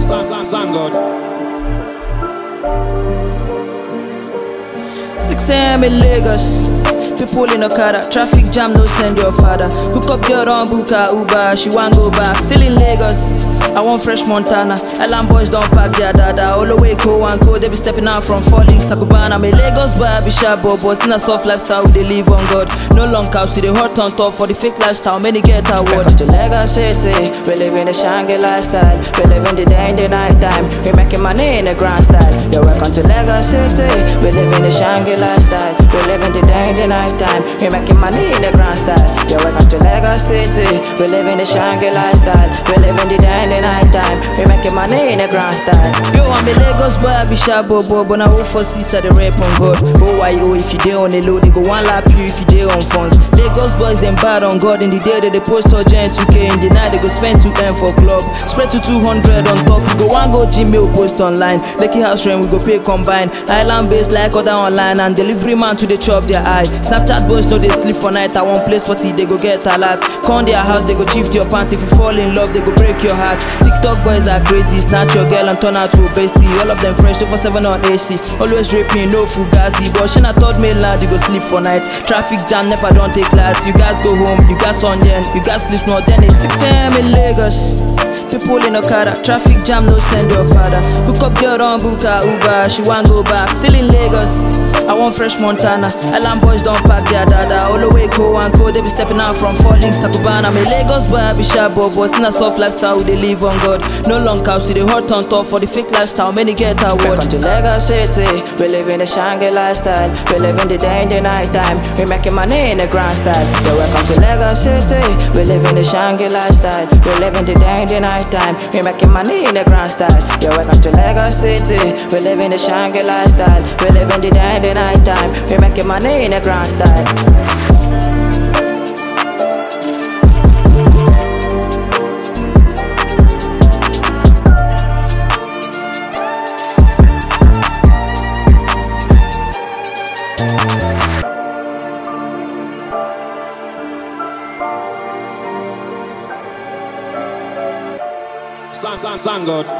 God. 6 a.m. in Lagos. People in Okada, traffic jam, no send your father. Hook up girl on Buka Uber, she want go back. Still in Lagos, I want fresh Montana. Island boys don't pack their dada. All the way Co and Co, they be stepping out from falling Sakuban. I'm a Lagos boy, I be sharp boy, in a soft lifestyle, we they live on God. No long couch, see the hot on top for the fake lifestyle. Many get award. Welcome to Lagos City, we live in the Shanghai lifestyle. We live in the day in the night time, we making money in the grand style. Yo, welcome to Lagos City, we live in the Shanghai lifestyle. We live in the day in the night time, we making money in the grand style. Yo, welcome to Lagos City, we live in the Shanghai lifestyle. We live in the day in the night time, we making money in the grand style. Yo, I'm a Lagos boy, I be sharp boy, but I hope for seats at the rap on God. OYO, if you dey on the load, they go one lap you if you dey on funds. Lagos boys, them bad on God. In the day that they post or giant 2K, in the night they go spend 2M for club. Spread to 200 on top, we go one go Gmail post online. Lucky house rent, we go pay combine. Island based like other online, and delivery man to the chop their eye. Snapchat boys know they sleep for night, I want place party, they go get a lot. Come their house, they go shift your pants. If you fall in love, they go break your heart. TikTok boys are crazy, snatch your girl and turn her to a bestie. All of them fresh, 247 on AC. Always draping, no fugazi. But she not third mainland, you go sleep for night. Traffic jam, never don't take lights. You guys go home, you guys on yen, you guys sleep more than it's 6 a.m. in Lagos. People in Okada, traffic jam, no send your father. Hook up girl on Buka Uber, she want go back. Still in Lagos, I want fresh Montana. Island boys don't pack their dada. All the way Co and Co, they be stepping out from falling Sakuban. I'm a Lagos boy, I be sharp boy, in a soft lifestyle, we they live on God. No long couch, see the hot on top for the fake lifestyle. Many get award. Welcome to Lagos City, we live in the Shanghai lifestyle. We live in the day in the night time, we making money in the grand style. Yo, welcome to Lagos City, we live in the Shanghai lifestyle. We live in the day in the night time, we making money in the grand style. Yo, welcome to Lagos City, we live in the Shanghai lifestyle. We live in the day in the night time, we making money in the grand style. God.